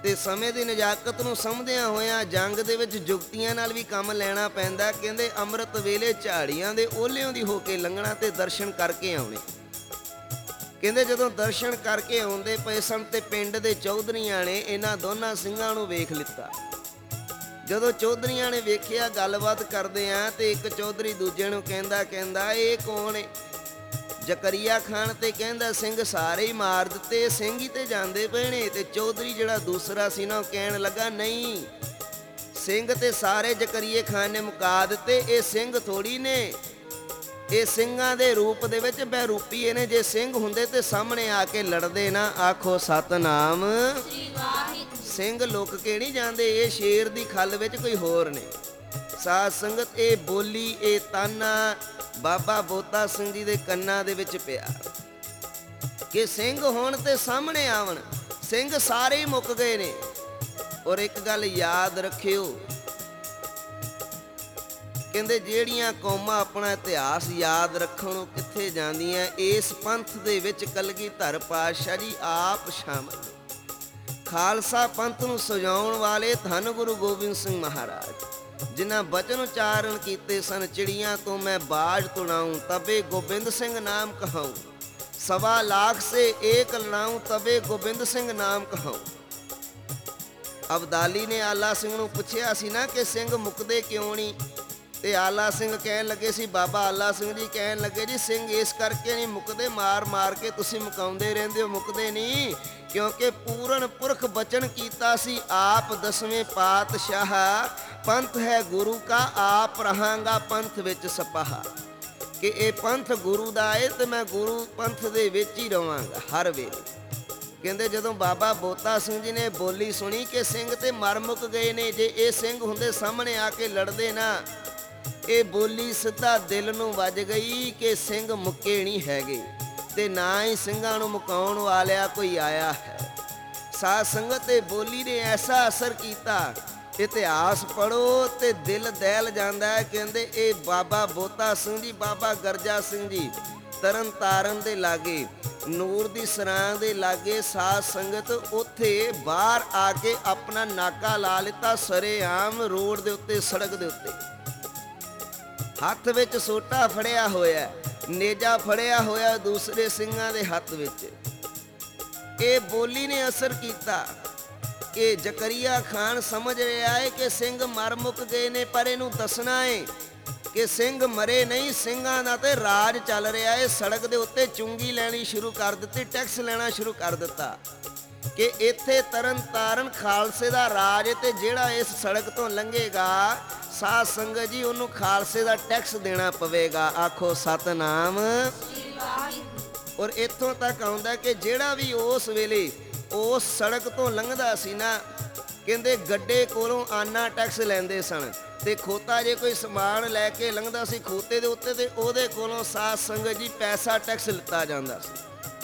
ਤੇ ਸਮੇਂ ਦੀ ਨਜ਼ਾਕਤ ਨੂੰ ਸਮਝਦਿਆਂ ਹੋਇਆਂ ਜੰਗ ਦੇ ਵਿੱਚ ਜੁਗਤੀਆਂ ਨਾਲ ਵੀ ਕੰਮ ਲੈਣਾ ਪੈਂਦਾ। ਕਹਿੰਦੇ ਅੰਮ੍ਰਿਤ ਵੇਲੇ ਝਾੜੀਆਂ ਦੇ ਓਹਲਿਆਂ ਦੀ ਹੋ ਕੇ ਲੰਘਣਾ ਤੇ ਦਰਸ਼ਨ ਕਰਕੇ ਆਉਣੇ। ਕਹਿੰਦੇ ਜਦੋਂ ਦਰਸ਼ਨ ਕਰਕੇ ਆਉਂਦੇ ਪਏ ਸਨ ਤੇ ਪਿੰਡ ਦੇ ਚੌਧਰੀਆਂ ਨੇ ਇਹਨਾਂ ਦੋਨਾਂ ਸਿੰਘਾਂ ਨੂੰ ਵੇਖ ਲਿੱਤਾ। ਜਦੋਂ ਚੌਧਰੀਆਂ ਨੇ ਵੇਖਿਆ, ਗੱਲਬਾਤ ਕਰਦੇ ਆ ਤੇ ਇੱਕ ਚੌਧਰੀ ਦੂਜੇ ਨੂੰ ਕਹਿੰਦਾ ਕਹਿੰਦਾ ਇਹ ਕੌਣ ਏ? ਜ਼ਕਰੀਆ ਖਾਨ ਤੇ ਕਹਿੰਦਾ ਸਿੰਘ ਸਾਰੇ ਹੀ ਮਾਰ ਦਿੱਤੇ, ਸਿੰਘ ਹੀ ਤੇ ਜਾਂਦੇ ਪਏ ਨੇ। ਤੇ ਚੌਧਰੀ ਜਿਹੜਾ ਦੂਸਰਾ ਸੀ ਨਾ ਉਹ ਕਹਿਣ ਲੱਗਾ ਨਹੀਂ, ਸਿੰਘ ਤੇ ਸਾਰੇ ਜ਼ਕਰੀਏ ਖਾਨ ਨੇ ਮੁਕਾ ਦਿੱਤੇ, ਇਹ ਸਿੰਘ ਥੋੜੀ ਨੇ, ਇਹ ਸਿੰਘਾਂ ਦੇ ਰੂਪ ਦੇ ਵਿੱਚ ਬਹਿਰੂਪੀਏ ਨੇ। ਜੇ ਸਿੰਘ ਹੁੰਦੇ ਤੇ ਸਾਹਮਣੇ ਆ ਕੇ ਲੜਦੇ ਨਾ। ਆਖੋ ਸਤਨਾਮ। ਸ੍ਰੀ ਵਾਹਿਗੁਰੂ। ਸਿੰਘ ਲੁੱਕ ਕੇ ਨਹੀਂ ਜਾਂਦੇ, ਇਹ ਸ਼ੇਰ ਦੀ ਖੱਲ ਵਿੱਚ ਕੋਈ ਹੋਰ ਨੇ। ਸਾਧ ਸੰਗਤ ਇਹ ਬੋਲੀ, ਇਹ ਤਾਨਾ ਬਾਬਾ ਬੋਤਾ ਸਿੰਘ ਜੀ ਦੇ ਕੰਨਾਂ ਦੇ ਵਿੱਚ ਪਿਆ ਕਿ ਸਿੰਘ ਹੋਣ ਤੇ ਸਾਹਮਣੇ ਆਵਣ। ਸਿੰਘ ਸਾਰੇ ਹੀ ਮੁੱਕ ਗਏ ਨੇ। ਔਰ ਇੱਕ ਗੱਲ ਯਾਦ ਰੱਖਿਓ, ਕਹਿੰਦੇ ਜਿਹੜੀਆਂ ਕੌਮਾਂ ਆਪਣਾ ਇਤਿਹਾਸ ਯਾਦ ਰੱਖਣ ਨੂੰ ਕਿੱਥੇ ਜਾਂਦੀਆਂ, ਇਸ ਪੰਥ ਦੇ ਵਿੱਚ ਕਲਗੀਧਰ ਪਾਤਸ਼ਾਹ ਜੀ ਆਪ ਸ਼ਾਮਲ। ਖਾਲਸਾ ਪੰਥ ਨੂੰ ਸਜਾਉਣ ਵਾਲੇ ਧੰਨ ਗੁਰੂ ਗੋਬਿੰਦ ਸਿੰਘ ਮਹਾਰਾਜ, ਜਿਨ੍ਹਾਂ ਬਚਨ ਉਚਾਰਨ ਕੀਤੇ ਸਨ, ਚਿੜੀਆਂ ਤੋਂ ਮੈਂ ਬਾਜ ਤੁੜਾऊं ਤਬੇ ਗੋਬਿੰਦ ਸਿੰਘ ਨਾਮ ਕਹਾऊं, ਸਵਾ ਲਾਖ ਸੇ ਏਕ ਲੜਾऊं ਤਬੇ ਗੋਬਿੰਦ ਸਿੰਘ ਨਾਮ ਕਹਾऊं। ਅਬਦਾਲੀ ਨੇ ਆਲਾ ਸਿੰਘ ਨੂੰ ਪੁੱਛਿਆ ਸੀ ਨਾ ਕਿ ਸਿੰਘ ਮੁੱਕਦੇ ਕਿਉਂ ਨਹੀਂ? ਤੇ ਆਲਾ ਸਿੰਘ ਕਹਿਣ ਲੱਗੇ ਸੀ, ਬਾਬਾ ਆਲਾ ਸਿੰਘ ਜੀ ਕਹਿਣ ਲੱਗੇ ਜੀ ਸਿੰਘ ਇਸ ਕਰਕੇ ਨਹੀਂ ਮੁੱਕਦੇ, ਮਾਰ ਮਾਰ ਕੇ ਤੁਸੀਂ ਮੁਕਾਉਂਦੇ ਰਹਿੰਦੇ ਹੋ, ਮੁੱਕਦੇ ਨਹੀਂ, ਕਿਉਂਕਿ ਪੂਰਨ ਪੁਰਖ ਬਚਨ ਕੀਤਾ ਸੀ ਆਪ ਦਸਵੇਂ ਪਾਤਸ਼ਾਹ, ਪੰਥ ਹੈ ਗੁਰੂ ਕਾ ਆਪ ਰਹਾਂਗਾ ਪੰਥ ਵਿੱਚ ਸਪਾਹਾ। ਕਿ ਇਹ ਪੰਥ ਗੁਰੂ ਦਾ ਏ ਤੇ ਮੈਂ ਗੁਰੂ ਪੰਥ ਦੇ ਵਿੱਚ ਹੀ ਰਵਾਂਗਾ ਹਰ ਵੇਲੇ। ਕਹਿੰਦੇ ਜਦੋਂ ਬਾਬਾ ਬੋਤਾ ਸਿੰਘ ਜੀ ਨੇ ਬੋਲੀ ਸੁਣੀ ਕਿ ਸਿੰਘ ਤੇ ਮਰ ਮੁੱਕ ਗਏ ਨੇ, ਜੇ ਇਹ ਸਿੰਘ ਹੁੰਦੇ ਸਾਹਮਣੇ ਆ ਕੇ ਲੜਦੇ ਨਾ, ਇਹ ਬੋਲੀ ਸਿੱਧਾ ਦਿਲ ਨੂੰ ਵੱਜ ਗਈ ਕਿ ਸਿੰਘ ਮੁੱਕੇ ਨਹੀਂ ਹੈਗੇ ਤੇ ਨਾ ਹੀ ਸਿੰਘਾਂ ਨੂੰ ਮੁਕਾਉਣ ਵਾਲਿਆ ਕੋਈ ਆਇਆ ਹੈ। ਸਾਧ ਸੰਗਤ ਇਹ ਬੋਲੀ ਨੇ ਐਸਾ ਅਸਰ ਕੀਤਾ, ਇਤਿਹਾਸ ਪੜ੍ਹੋ ਤੇ ਦਿਲ ਦਹਿਲ ਜਾਂਦਾ ਹੈ। ਕਹਿੰਦੇ ਇਹ ਬਾਬਾ ਬੋਤਾ ਸਿੰਘ ਜੀ, ਬਾਬਾ ਗਰਜਾ ਸਿੰਘ ਜੀ ਤਰਨ ਤਾਰਨ ਦੇ ਲਾਗੇ, ਨੂਰ ਦੀ ਸਰਾਂ ਦੇ ਲਾਗੇ, ਸਾਧ ਸੰਗਤ ਉੱਥੇ ਬਾਹਰ ਆ ਕੇ ਆਪਣਾ ਨਾਕਾ ਲਾ ਲਿੱਤਾ ਸਰੇਆਮ ਰੋਡ ਦੇ ਉੱਤੇ, ਸੜਕ ਦੇ ਉੱਤੇ। ਹੱਥ ਵਿੱਚ ਸੋਟਾ ਫੜਿਆ ਹੋਇਆ, ਨੇਜਾ ਫੜਿਆ ਹੋਇਆ ਦੂਸਰੇ ਸਿੰਘਾਂ ਦੇ ਹੱਥ ਵਿੱਚ। ਇਹ ਬੋਲੀ ਨੇ ਅਸਰ ਕੀਤਾ ਕਿ ਜ਼ਕਰੀਆ ਖਾਨ ਸਮਝ ਰਿਹਾ ਹੈ ਕਿ ਸਿੰਘ ਮਰ ਮੁੱਕ ਗਏ ਨੇ, ਪਰ ਇਹਨੂੰ ਦੱਸਣਾ ਹੈ ਕਿ ਸਿੰਘ ਮਰੇ ਨਹੀਂ, ਸਿੰਘਾਂ ਦਾ ਤੇ ਰਾਜ ਚੱਲ ਰਿਹਾ ਹੈ। ਸੜਕ ਦੇ ਉੱਤੇ ਚੁੰਗੀ ਲੈਣੀ ਸ਼ੁਰੂ ਕਰ ਦਿੱਤੀ, ਟੈਕਸ ਲੈਣਾ ਸ਼ੁਰੂ ਕਰ ਦਿੱਤਾ ਕਿ ਇੱਥੇ ਤਰਨ ਤਾਰਨ ਖਾਲਸੇ ਦਾ ਰਾਜ ਹੈ ਤੇ ਜਿਹੜਾ ਇਸ ਸੜਕ ਤੋਂ ਲੰਘੇਗਾ ਸਾਧ ਸੰਗਤ ਜੀ ਉਹਨੂੰ ਖਾਲਸੇ ਦਾ ਟੈਕਸ ਦੇਣਾ ਪਵੇਗਾ। ਆਖੋ ਸਤਨਾਮ। ਔਰ ਇੱਥੋਂ ਤੱਕ ਆਉਂਦਾ ਕਿ ਜਿਹੜਾ ਵੀ ਉਸ ਵੇਲੇ ਉਸ ਸੜਕ ਤੋਂ ਲੰਘਦਾ ਸੀ ਨਾ, ਕਹਿੰਦੇ ਗੱਡੇ ਕੋਲੋਂ ਆਨਾ ਟੈਕਸ ਲੈਂਦੇ ਸਨ ਤੇ ਖੋਤਾ ਜੇ ਕੋਈ ਸਮਾਨ ਲੈ ਕੇ ਲੰਘਦਾ ਸੀ ਖੋਤੇ ਦੇ ਉੱਤੇ ਤੇ ਉਹਦੇ ਕੋਲੋਂ ਸਾਧ ਸੰਗਤ ਜੀ ਪੈਸਾ ਟੈਕਸ ਲਿੱਤਾ ਜਾਂਦਾ ਸੀ।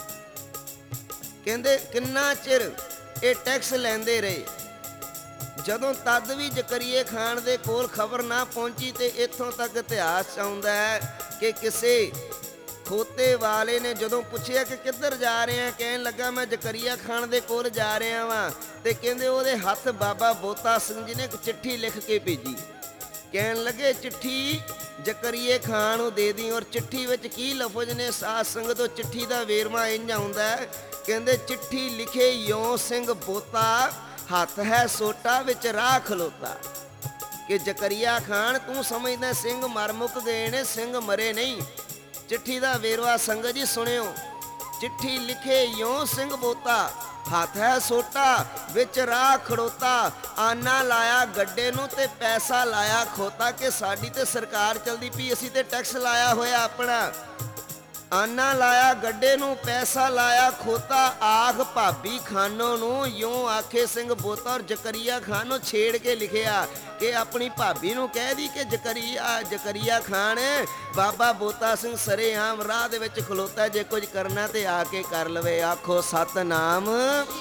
ਕਹਿੰਦੇ ਕਿੰਨਾ ਚਿਰ ਇਹ ਟੈਕਸ ਲੈਂਦੇ ਰਹੇ, ਜਦੋਂ ਤਦ ਵੀ ਜ਼ਕਰੀਏ ਖਾਨ ਦੇ ਕੋਲ ਖਬਰ ਨਾ ਪਹੁੰਚੀ। ਤੇ ਇੱਥੋਂ ਤੱਕ ਇਤਿਹਾਸ ਆਉਂਦਾ ਹੈ ਕਿ ਕਿਸੇ ਖੋਤੇ ਵਾਲੇ ਨੇ ਜਦੋਂ ਪੁੱਛਿਆ ਕਿ ਕਿੱਧਰ ਜਾ ਰਹੇ ਆ, ਕਹਿਣ ਲੱਗਾ ਮੈਂ ਜ਼ਕਰੀਆ ਖਾਨ ਦੇ ਕੋਲ ਜਾ ਰਿਹਾ ਵਾਂ। ਤੇ ਕਹਿੰਦੇ ਉਹਦੇ ਹੱਥ ਬਾਬਾ ਬੋਤਾ ਸਿੰਘ ਜੀ ਨੇ ਇੱਕ ਚਿੱਠੀ ਲਿਖ ਕੇ ਭੇਜੀ, ਕਹਿਣ ਲੱਗੇ ਚਿੱਠੀ ਜ਼ਕਰੀਏ ਖਾਨ ਨੂੰ ਦੇ ਦੀ। ਔਰ ਚਿੱਠੀ ਵਿੱਚ ਕੀ ਲਫ਼ਜ਼ ਨੇ ਸਾਧ ਸੰਗਤ, ਉਹ ਚਿੱਠੀ ਦਾ ਵੇਰਵਾ ਇੰਝ ਆਉਂਦਾ ਹੈ, ਕਹਿੰਦੇ ਚਿੱਠੀ ਲਿਖੇ ਯੋਂ ਸਿੰਘ ਬੋਤਾ, ਹੱਥ ਹੈ ਸੋਟਾ ਵਿੱਚ ਰਾਹ ਖਲੋਤਾ। ਕਿ ਜ਼ਕਰੀਆ ਖਾਨ ਤੂੰ ਸਮਝਦਾ ਸਿੰਘ ਮਰ ਮੁੱਕ ਗਏ ਨੇ, ਸਿੰਘ ਮਰੇ ਨਹੀਂ। ਚਿੱਠੀ ਦਾ ਵੇਰਵਾ ਸੰਗਤ ਜੀ ਸੁਣਿਓ, ਚਿੱਠੀ ਲਿਖੇ ਯੋਂ ਸਿੰਘ ਬੋਤਾ, ਹੱਥ ਹੈ ਸੋਟਾ ਵਿੱਚ ਰਾਹ ਖੜੋਤਾ, ਆਨਾ ਲਾਇਆ ਗੱਡੇ ਨੂੰ ਤੇ ਪੈਸਾ ਲਾਇਆ ਖੋਤਾ। ਕਿ ਸਾਡੀ ਤੇ ਸਰਕਾਰ ਚਲਦੀ ਪਈ, ਅਸੀਂ ਤੇ ਟੈਕਸ ਲਾਇਆ ਹੋਇਆ ਆਪਣਾ। ਆਨਾ ਲਾਇਆ ਗੱਡੇ ਨੂੰ, ਪੈਸਾ ਲਾਇਆ ਖੋਤਾ, ਆਖ ਭਾਬੀ ਖਾਨੋ ਨੂੰ ਯੋਂ ਆਖੇ ਸਿੰਘ ਬੋਤਾ। ਔਰ ਜ਼ਕਰੀਆ ਖਾਨ ਨੂੰ ਛੇੜ ਕੇ ਲਿਖਿਆ ਕਿ ਆਪਣੀ ਭਾਬੀ ਨੂੰ ਕਹਿ ਦੀ ਕਿ ਜ਼ਕਰੀਆ ਜ਼ਕਰੀਆ ਖਾਨ ਬਾਬਾ ਬੋਤਾ ਸਿੰਘ ਸਰੇਆਮ ਰਾਹ ਦੇ ਵਿੱਚ ਖਲੋਤਾ, ਜੇ ਕੁਝ ਕਰਨਾ ਤੇ ਆ ਕੇ ਕਰ ਲਵੇ। ਆਖੋ ਸਤਨਾਮ।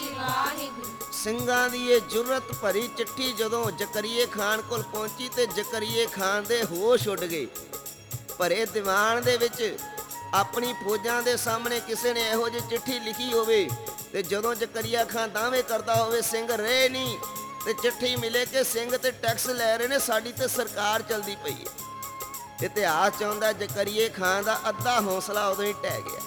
ਸਿੰਘਾਂ ਦੀ ਇਹ ਜੁਰਤ ਭਰੀ ਚਿੱਠੀ ਜਦੋਂ ਜ਼ਕਰੀਏ ਖਾਨ ਕੋਲ ਪਹੁੰਚੀ ਤੇ ਜ਼ਕਰੀਏ ਖਾਨ ਦੇ ਹੋਸ਼ ਉੱਡ ਗਏ। ਭਰੇ ਦੀਵਾਨ ਦੇ ਵਿੱਚ ਆਪਣੀ ਫੌਜਾਂ ਦੇ ਸਾਹਮਣੇ ਕਿਸੇ ਨੇ ਇਹੋ ਜਿਹੀ ਚਿੱਠੀ ਲਿਖੀ ਹੋਵੇ ਤੇ ਜਦੋਂ ਜ਼ਕਰੀਆ ਖਾਨ ਦਾਅਵੇ ਕਰਦਾ ਹੋਵੇ ਸਿੰਘ ਰਹੇ ਨਹੀਂ, ਤੇ ਚਿੱਠੀ ਮਿਲੇ ਕਿ ਸਿੰਘ ਤੇ ਟੈਕਸ ਲੈ ਰਹੇ ਨੇ, ਸਾਡੀ ਤੇ ਸਰਕਾਰ ਚਲਦੀ ਪਈ ਹੈ। ਇਤਿਹਾਸ ਚਾਹੁੰਦਾ ਜ਼ਕਰੀਆ ਖਾਨ ਦਾ ਅੱਧਾ ਹੌਸਲਾ ਉਦੋਂ ਹੀ ਢਹਿ ਗਿਆ।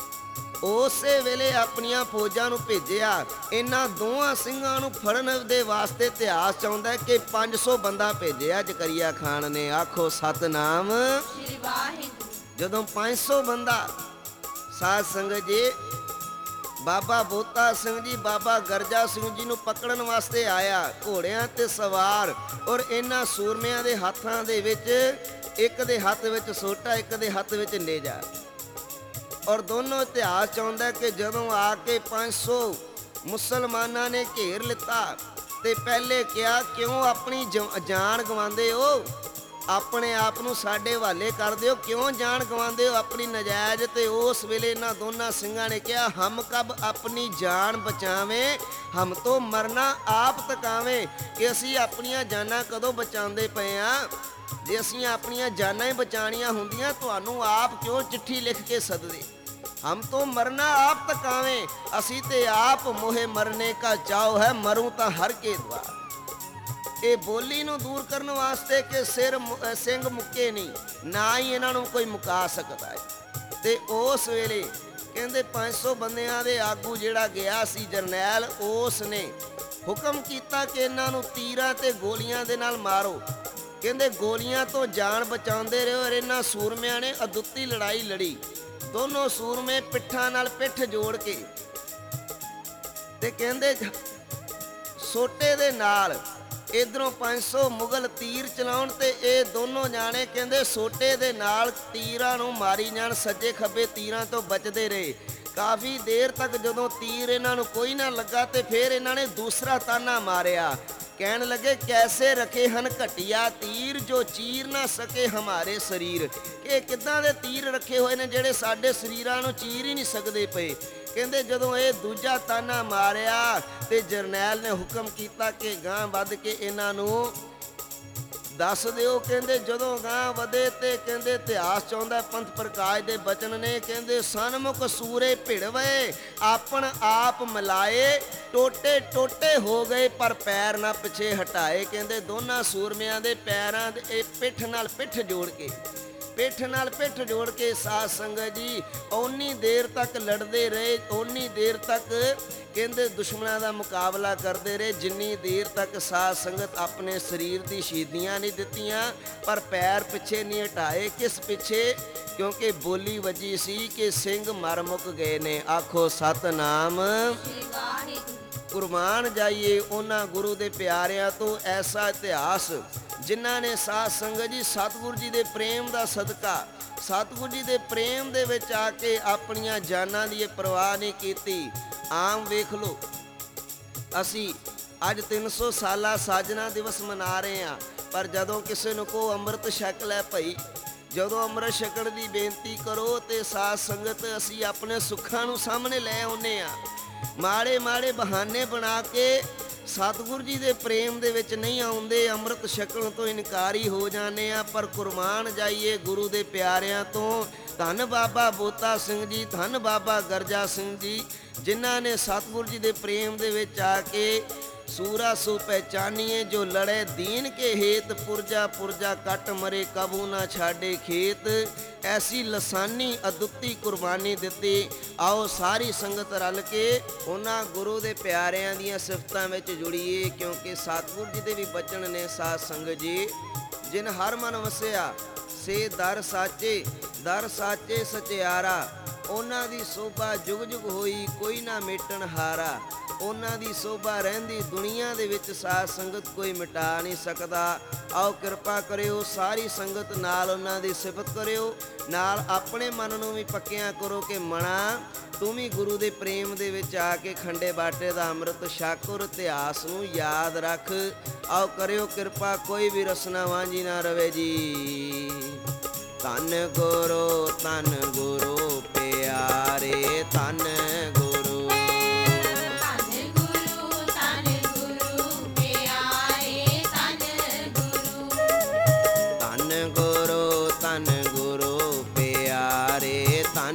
ਉਸੇ ਵੇਲੇ ਆਪਣੀਆਂ ਫੌਜਾਂ ਨੂੰ ਭੇਜਿਆ ਇਹਨਾਂ ਦੋਵਾਂ ਸਿੰਘਾਂ ਨੂੰ ਫੜਨ ਦੇ ਵਾਸਤੇ। ਇਤਿਹਾਸ ਚਾਹੁੰਦਾ ਕਿ ਪੰਜ ਸੌ ਬੰਦਾ ਭੇਜਿਆ ਜ਼ਕਰੀਆ ਖਾਨ ਨੇ। ਆਖੋ ਸਤਨਾਮ। ਸ਼੍ਰੀ ਵਾਹਿਗੁਰੂ। ਜਦੋਂ ਪੰਜ ਸੌ ਬੰਦਾ ਸਾਧ ਸੰਗਤ ਜੀ ਬਾਬਾ ਬੋਤਾ ਸਿੰਘ ਜੀ ਬਾਬਾ ਗਰਜਾ ਸਿੰਘ ਜੀ ਨੂੰ ਪਕੜਨ ਵਾਸਤੇ ਆਇਆ, ਘੋੜਿਆਂ ਤੇ ਸਵਾਰ, ਔਰ ਇਹਨਾਂ ਸੂਰਮਿਆਂ ਦੇ ਹੱਥਾਂ ਦੇ ਵਿੱਚ ਇੱਕ ਦੇ ਹੱਥ ਵਿੱਚ ਸੋਟਾ, ਇੱਕ ਦੇ ਹੱਥ ਵਿੱਚ ਨੇਜਾ, ਔਰ ਦੋਨੋਂ। ਇਤਿਹਾਸ ਚਾਹੁੰਦਾ ਕਿ ਜਦੋਂ ਆ ਕੇ ਪੰਜ ਸੌ ਮੁਸਲਮਾਨਾਂ ਨੇ ਘੇਰ ਲਿੱਤਾ ਤੇ ਪਹਿਲੇ ਕਿਹਾ ਕਿਉਂ ਆਪਣੀ ਜਾਨ ਗਵਾਉਂਦੇ ਹੋ, ਆਪਣੇ ਆਪ ਨੂੰ ਸਾਡੇ ਹਵਾਲੇ ਕਰ ਦਿਓ, ਕਿਉਂ ਜਾਨ ਗਵਾਉਂਦੇ ਹੋ ਆਪਣੀ ਨਜਾਇਜ਼। ਤੇ ਉਸ ਵੇਲੇ ਇਹਨਾਂ ਦੋਨਾਂ ਸਿੰਘਾਂ ਨੇ ਕਿਹਾ ਹਮ ਕਬ ਆਪਣੀ ਜਾਨ ਬਚਾਵੇਂ, ਹਮ ਤੋਂ ਮਰਨਾ ਆਪ ਤਕਾਵੇਂ, ਕਿ ਅਸੀਂ ਆਪਣੀਆਂ ਜਾਨਾਂ ਕਦੋਂ ਬਚਾਉਂਦੇ ਪਏ ਆ। ਜੇ ਅਸੀਂ ਆਪਣੀਆਂ ਜਾਨਾਂ ਹੀ ਬਚਾਉਣੀਆਂ ਹੁੰਦੀਆਂ ਤੁਹਾਨੂੰ ਆਪ ਕਿਉਂ ਚਿੱਠੀ ਲਿਖ ਕੇ ਸੱਦਦੇ। ਹਮ ਤੋਂ ਮਰਨਾ ਆਪ ਤਕਾਵੇਂ, ਅਸੀਂ ਤੇ ਆਪ ਮੋਹੇ ਮਰਨੇ ਕਾ ਚਾਉ ਹੈ, ਮਰੂ ਤਾਂ ਹਰ ਕੇ ਦਵਾਰ। ਇਹ ਬੋਲੀ ਨੂੰ ਦੂਰ ਕਰਨ ਵਾਸਤੇ ਕਿ ਸਿਰ ਸਿੰਘ ਮੁੱਕੇ ਨਹੀਂ, ਨਾ ਹੀ ਇਹਨਾਂ ਨੂੰ ਕੋਈ ਮੁਕਾ ਸਕਦਾ ਹੈ। ਤੇ ਉਸ ਵੇਲੇ ਕਹਿੰਦੇ ਪੰਜ ਸੌ ਬੰਦਿਆਂ ਦੇ ਆਗੂ ਜਿਹੜਾ ਗਿਆ ਸੀ ਜਰਨੈਲ, ਉਸ ਨੇ ਹੁਕਮ ਕੀਤਾ ਕਿ ਇਹਨਾਂ ਨੂੰ ਤੀਰਾਂ ਤੇ ਗੋਲੀਆਂ ਦੇ ਨਾਲ ਮਾਰੋ। ਕਹਿੰਦੇ ਗੋਲੀਆਂ ਤੋਂ ਜਾਨ ਬਚਾਉਂਦੇ ਰਹੋ। ਔਰ ਇਹਨਾਂ ਸੂਰਮਿਆਂ ਨੇ ਅਦੁੱਤੀ ਲੜਾਈ ਲੜੀ। ਦੋਨੋਂ ਸੂਰਮੇ ਪਿੱਠਾਂ ਨਾਲ ਪਿੱਠ ਜੋੜ ਕੇ ਤੇ ਕਹਿੰਦੇ ਸੋਟੇ ਦੇ ਨਾਲ ਇਧਰੋਂ ਪੰਜ ਸੌ ਮੁਗਲ ਤੀਰ ਚਲਾਉਣ ਤੇ ਇਹ ਦੋਨੋਂ ਜਾਣੇ ਕਹਿੰਦੇ ਸੋਟੇ ਦੇ ਨਾਲ ਤੀਰਾਂ ਨੂੰ ਮਾਰੀ ਜਾਣ, ਸੱਜੇ ਖੱਬੇ ਤੀਰਾਂ ਤੋਂ ਬਚਦੇ ਰਹੇ। ਕਾਫੀ ਦੇਰ ਤੱਕ ਜਦੋਂ ਤੀਰ ਇਹਨਾਂ ਨੂੰ ਕੋਈ ਨਾ ਲੱਗਾ ਤੇ ਫਿਰ ਇਹਨਾਂ ਨੇ ਦੂਸਰਾ ਤਾਨਾ ਮਾਰਿਆ। ਕਹਿਣ ਲੱਗੇ ਕੈਸੇ ਰੱਖੇ ਹਨ ਘਟੀਆ ਤੀਰ ਜੋ ਚੀਰ ਨਾ ਸਕੇ ਹਮਾਰੇ ਸਰੀਰ, ਕਿ ਕਿੱਦਾਂ ਦੇ ਤੀਰ ਰੱਖੇ ਹੋਏ ਨੇ ਜਿਹੜੇ ਸਾਡੇ ਸਰੀਰਾਂ ਨੂੰ ਚੀਰ ਹੀ ਨਹੀਂ ਸਕਦੇ ਪਏ। ਕਹਿੰਦੇ ਜਦੋਂ ਇਹ ਦੂਜਾ ਤਾਨਾ ਮਾਰਿਆ ਤੇ ਜਰਨੈਲ ਨੇ ਹੁਕਮ ਕੀਤਾ ਕਿ ਗਾਂ ਵੱਧ ਕੇ ਇਹਨਾਂ ਨੂੰ ਦੱਸ ਦਿਓ। ਕਹਿੰਦੇ ਜਦੋਂ ਗਾਂ ਵਧੇ ਤੇ ਕਹਿੰਦੇ ਇਤਿਹਾਸ ਚਾਹੁੰਦਾ ਪੰਥ ਪ੍ਰਕਾਸ਼ ਦੇ ਬਚਨ ਨੇ, ਕਹਿੰਦੇ ਸਨਮੁਖ ਸੂਰੇ ਭਿੜਵੇ ਆਪਣ ਆਪ ਮਿਲਾਏ, ਟੋਟੇ ਟੋਟੇ ਹੋ ਗਏ ਪਰ ਪੈਰ ਨਾ ਪਿੱਛੇ ਹਟਾਏ। ਕਹਿੰਦੇ ਦੋਨਾਂ ਸੂਰਮਿਆਂ ਦੇ ਪੈਰਾਂ ਦੇ ਇਹ ਪਿੱਠ ਨਾਲ ਪਿੱਠ ਜੋੜ ਕੇ ਪਿੱਠ ਨਾਲ ਪਿੱਠ ਜੋੜ ਕੇ ਸਾਧ ਸੰਗਤ ਜੀ ਓਨੀ ਦੇਰ ਤੱਕ ਲੜਦੇ ਰਹੇ, ਓਨੀ ਦੇਰ ਤੱਕ ਕਹਿੰਦੇ ਦੁਸ਼ਮਣਾਂ ਦਾ ਮੁਕਾਬਲਾ ਕਰਦੇ ਰਹੇ, ਜਿੰਨੀ ਦੇਰ ਤੱਕ ਸਾਧ ਸੰਗਤ ਆਪਣੇ ਸਰੀਰ ਦੀ ਸ਼ਹੀਦੀਆਂ ਨਹੀਂ ਦਿੱਤੀਆਂ ਪਰ ਪੈਰ ਪਿੱਛੇ ਨਹੀਂ ਹਟਾਏ। ਕਿਸ ਪਿੱਛੇ? ਕਿਉਂਕਿ ਬੋਲੀ ਵੱਜੀ ਸੀ ਕਿ ਸਿੰਘ ਮਰ ਮੁੱਕ ਗਏ ਨੇ। ਆਖੋ ਸਤਨਾਮ। ਕੁਰਬਾਨ ਜਾਈਏ ਉਹਨਾਂ ਗੁਰੂ ਦੇ ਪਿਆਰਿਆਂ ਤੋਂ। ਐਸਾ ਇਤਿਹਾਸ ਜਿਨ੍ਹਾਂ ਨੇ ਸਾਧ ਸੰਗਤ ਜੀ ਸਤਿਗੁਰੂ ਜੀ ਦੇ ਪ੍ਰੇਮ ਦਾ ਸਦਕਾ, ਸਤਿਗੁਰੂ ਜੀ ਦੇ ਪ੍ਰੇਮ ਦੇ ਵਿੱਚ ਆ ਕੇ ਆਪਣੀਆਂ ਜਾਨਾਂ ਦੀ ਇਹ ਪਰਵਾਹ ਨਹੀਂ ਕੀਤੀ। ਆਮ ਵੇਖ ਲਓ, ਅਸੀਂ ਅੱਜ ਤਿੰਨ ਸੌ ਸਾਲਾ ਸਾਜਨਾ ਦਿਵਸ ਮਨਾ ਰਹੇ ਹਾਂ, ਪਰ ਜਦੋਂ ਕਿਸੇ ਨੂੰ ਕੋ ਅੰਮ੍ਰਿਤ ਛਕ ਲੈ ਭਾਈ, ਜਦੋਂ ਅੰਮ੍ਰਿਤ ਛਕਣ ਦੀ ਬੇਨਤੀ ਕਰੋ ਤੇ ਸਾਧ ਸੰਗਤ ਅਸੀਂ ਆਪਣੇ ਸੁੱਖਾਂ ਨੂੰ ਸਾਹਮਣੇ ਲੈ ਆਉਂਦੇ ਹਾਂ। ਮਾੜੇ ਮਾੜੇ ਬਹਾਨੇ ਬਣਾ ਕੇ ਸਤਿਗੁਰੂ ਜੀ ਦੇ ਪ੍ਰੇਮ ਦੇ ਵਿੱਚ ਨਹੀਂ ਆਉਂਦੇ, ਅੰਮ੍ਰਿਤ ਛਕਣ ਤੋਂ ਇਨਕਾਰੀ ਹੋ ਜਾਂਦੇ ਆ। ਪਰ ਕੁਰਬਾਨ ਜਾਈਏ ਗੁਰੂ ਦੇ ਪਿਆਰਿਆਂ ਤੋਂ। ਧੰਨ ਬਾਬਾ ਬੋਤਾ ਸਿੰਘ ਜੀ, ਧੰਨ ਬਾਬਾ ਗਰਜਾ ਸਿੰਘ ਜੀ, ਜਿਨ੍ਹਾਂ ਨੇ ਸਤਿਗੁਰੂ ਜੀ ਦੇ ਪ੍ਰੇਮ ਦੇ ਵਿੱਚ ਆ ਕੇ ਸੂਰਾ ਸੋ ਪਹਿਚਾਨੀਏ ਜੋ ਲੜੇ ਦੀਨ ਕੇ ਹੇਤ, ਪੁਰਜਾ ਪੁਰਜਾ ਕੱਟ ਮਰੇ ਕਬੂ ਨਾ ਛਾੜੇ ਖੇਤ। ਐਸੀ ਲਸਾਨੀ ਅਦੁੱਤੀ ਕੁਰਬਾਨੀ ਦਿੱਤੀ। ਆਓ ਸਾਰੀ ਸੰਗਤ ਰਲ ਕੇ ਉਹਨਾਂ ਗੁਰੂ ਦੇ ਪਿਆਰਿਆਂ ਦੀਆਂ ਸਿਫਤਾਂ ਵਿੱਚ ਜੁੜੀਏ, ਕਿਉਂਕਿ ਸਤਿਗੁਰੂ ਜੀ ਦੇ ਵੀ ਬਚਨ ਨੇ ਸਾਧ ਸੰਗਤ ਜੀ, ਜਿਨ ਹਰ ਮਨ ਵਸਿਆ ਸੇ ਦਰ ਸਾਚੇ, ਦਰ ਸਾਚੇ ਸਚਿਆਰਾ। ਉਹਨਾਂ ਦੀ ਸੋਭਾ ਜੁਗ ਜੁਗ ਹੋਈ, ਕੋਈ ਨਾ ਮੇਟਣ ਹਾਰਾ। ਉਹਨਾਂ ਦੀ ਸੋਭਾ ਰਹਿੰਦੀ ਦੁਨੀਆ ਦੇ ਵਿੱਚ ਸਾਧ ਸੰਗਤ ਕੋਈ ਮਿਟਾ ਨਹੀਂ ਸਕਦਾ। ਆਓ ਕਿਰਪਾ ਕਰਿਓ ਸਾਰੀ ਸੰਗਤ ਨਾਲ ਉਹਨਾਂ ਦੀ ਸਿਫਤ ਕਰਿਓ, ਨਾਲ ਆਪਣੇ ਮਨ ਨੂੰ ਵੀ ਪੱਕਿਆਂ ਕਰੋ ਕਿ ਮਣਾ ਤੂੰ ਵੀ ਗੁਰੂ ਦੇ ਪ੍ਰੇਮ ਦੇ ਵਿੱਚ ਆ ਕੇ ਖੰਡੇ ਬਾਟੇ ਦਾ ਅੰਮ੍ਰਿਤ ਛਕ ਔਰ ਇਤਿਹਾਸ ਨੂੰ ਯਾਦ ਰੱਖ। ਆਓ ਕਰਿਓ ਕਿਰਪਾ, ਕੋਈ ਵੀ ਰਸਨਾ ਵਾਂਝੀ ਨਾ ਰਵੇ ਜੀ। ਧੰਨ ਗੁਰੂ ਧੰਨ ਗੁਰੂ ਪਿਆਰੇ, ਧੰਨ ਗੁਰੂ। ਧੰਨ ਗੁਰੂ ਧੰਨ ਗੁਰੂ ਪਿਆਰੇ, ਧੰਨ ਗੁਰੂ। ਧੰਨ ਗੁਰੂ ਧੰਨ ਗੁਰੂ ਪਿਆਰੇ, ਧੰਨ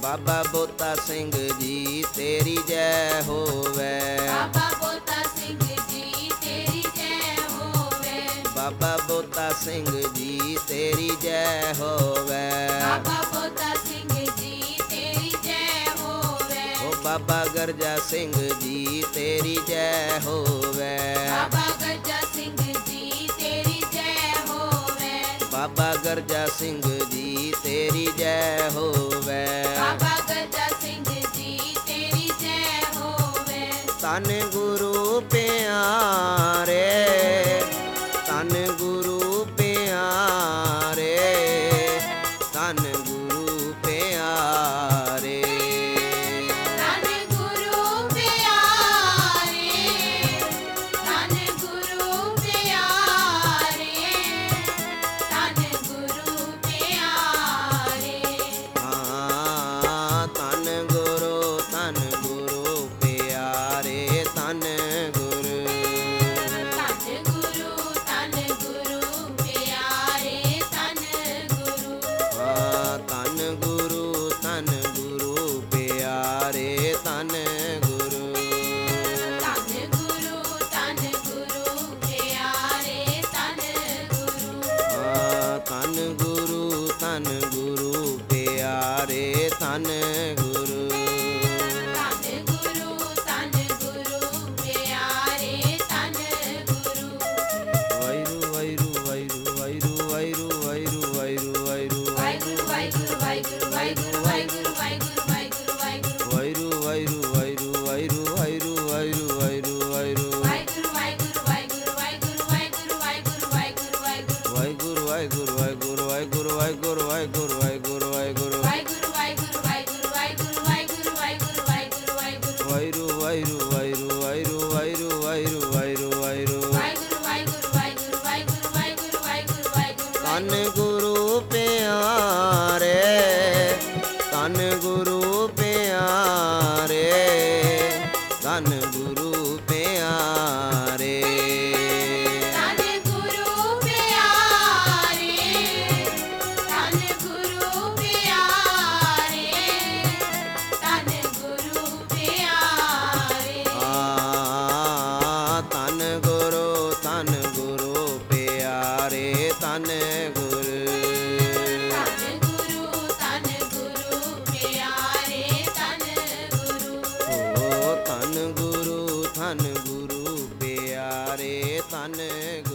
ਬਾਬਾ ਬੋਤਾ ਸਿੰਘ ਜੀ ਤੇਰੀ ਜੈ ਹੋਵੇ। ਬਾਬਾ ਬੋਤਾ ਸਿੰਘ ਜੀ ਤੇਰੀ ਜੈ ਹੋਵੇ। ਬਾਬਾ ਬੋਤਾ ਸਿੰਘ ਜੀ ਤੇਰੀ ਜੈ ਹੋਵੇ। ਬਾਬਾ ਬੋਤਾ ਸਿੰਘ ਜੀ ਤੇਰੀ ਜੈ ਹੋਵੇ। ਓ ਬਾਬਾ ਗਰਜਾ ਸਿੰਘ ਜੀ ਤੇਰੀ ਜੈ ਹੋਵੇ। ਬਾਬਾ ਗਰਜਾ ਸਿੰਘ ਜੀ ਤੇਰੀ ਜੈ ਹੋਵੇ। ਬਾਬਾ ਗਰਜਾ ਸਿੰਘ ਜੀ ਤੇਰੀ ਜੈ ਹੋਵੇ। ਬਾਬਾ ਗਰਜਾ ਸਿੰਘ ਜੀ ਤੇਰੀ ਜੈ ਹੋਵੇ। ਧੰਨ ਗੁਰੂ ਪਿਆਰੇ, ਧੰਨ ਗੁਰੂ ਪਿਆਰੇ, ਧੰਨ ਗੁਰੂ ਪਿਆਰੇ। ਧੰਨ ਗੁਰੂ ਪਿਆਰੇ, ਧੰਨ ਗੁਰੂ ਪਿਆਰੇ, ਧੰਨ ਗੁਰੂ ਪਿਆਰੇ। ਹਾਂ ਧੰਨ ਗੁਰੂ, ਧੰਨ ਗੁਰੂ ਪਿਆਰੇ, ਧੰਨ ਗੁਰੂ। ਧੰਨ ਗੁਰੂ, ਧੰਨ ਗੁਰੂ ਪਿਆਰੇ, ਧੰਨ ਗੁਰੂ। ਹਾਂ ਧੰਨ ਗੁਰੂ, ਧੰਨ ਗੁਰੂ ਪਿਆਰੇ, ਧੰਨ ਗੁਰੂ। ਧੰਨ ਗੁਰੂ, ਧੰਨ ਗੁਰੂ ਪਿਆਰੇ, ਧੰਨ ਗੁਰੂ। ਹਾਂ ਧੰਨ ਗੁਰੂ, ਧੰਨ ਗੁਰੂ ਪਿਆਰੇ, ਧੰਨ ਗੁਰੂ। ਧੰਨ ਗੁਰੂ, ਧੰਨ ਗੁਰੂ ਪਿਆਰੇ, ਧੰਨ ਗੁਰੂ। ਵਾਹਿਗੁਰੂ ਵਾਹਿਗੁਰੂ ਵਾਹਿਗੁਰੂ ਵਾਹਿਗੁਰੂ ਵਾਹਿਗੁਰੂ ਵਾਹਿਗੁਰੂ ਵਾਹਿਗੁਰੂ ਵਾਹਿਗੁਰੂ ਵਾਹਿਗੁਰੂ ਵਾਹਿਗੁਰੂ ਵਾਹਿਗੁਰੂ ਵਾਹਿਗੁਰੂ ਵਾਹਿਗੁਰੂ ਵਾਹਿਗੁਰੂ ਵਾਹਿਗੁਰੂ। ਵਾਹਿਗੁਰੂ ਵਾਹਿਗੁਰੂ ਵਾਹਿਗੁਰੂ ਵਾਹਿਗੁਰੂ ਵਾਹਿਗੁਰੂ ਵਾਹਿਗੁਰੂ ਵਾਹਿਗੁਰੂ ਵਾਹਿਗੁਰੂ ਵਾਹਿਗੁਰੂ ਵਾਹਿਗੁਰੂ ਵਾਹਿਗੁਰੂ ਵਾਹਿਗੁਰੂ ਵਾਹਿਗੁਰੂ ਵਾਹਿਗੁਰੂ ਵਾਹਿਗੁਰੂ ਵਾਹਿਗੁਰੂ। ਵਾਹਿਗੁਰੂ ਵਾਹਿਗੁਰੂ ਵਾਹਿਗੁਰੂ ਵਾਹਿਗੁਰੂ ਵਾਹਿਗੁਰੂ ਵਾਹਿਗੁਰੂ ਵਾਹਿਗੁਰੂ ਵਾਹਿਗੁਰੂ ਵਾਹਿਗੁਰੂ ਵਾਹਿਗੁਰੂ ਵਾਹਿਗੁਰੂ ਵਾਹਿਗੁਰੂ ਵਾਹਿਗੁਰੂ ਵਾਹਿਗੁਰੂ ਵਾਹਿਗੁਰੂ ਵਾਹਿਗੁਰੂ। ਵਾਹਿਗੁਰੂ ਵਾਹਿਗੁਰੂ ਵਾਹਿਗੁਰੂ ਵਾਹਿਗੁਰੂ ਵਾਹਿਗੁਰੂ ਵਾਹਿਗੁਰੂ ਵਾਹਿਗੁਰੂ ਵਾਹਿਗੁਰੂ। ਵਾਹਿਗੁਰੂ ਵਾਹਿਗੁਰੂ ਵਾਹਿਗੁਰੂ ਵਾਹਿਗੁਰੂ ਵਾਹਿਗੁਰੂ ਵਾਹਿਗੁਰੂ ਵਾਹਿਗੁਰੂ। ਧੰਨ ਗੁਰੂ ਪਿਆਰੇ, ਧੰਨ ਗੁਰੂ ਪਿਆਰੇ, ਧੰਨ ਗੁਰੂ ਪਿਆਰੇ। ਧੰਨ ਗੁਰੂ ਪਿਆਰੇ, ਧੰਨ ਗੁਰੂ ਪਿਆਰੇ, ਧੰਨ ਗੁਰੂ ਪਿਆਰੇ। ਆ ਧੰਨ ਗੁਰੂ, ਧੰਨ ਗੁਰੂ ਪਿਆਰੇ, ਧੰਨ ਗੁਰੂ। ਧੰਨ ਗੁਰੂ, ਧੰਨ ਗੁਰੂ ਪਿਆਰੇ, ਧੰਨ ਗੁਰੂ। ਓ ਧੰਨ ਗੁਰੂ, ਧੰਨ ਗੁਰੂ ਪਿਆਰੇ, ਧੰਨ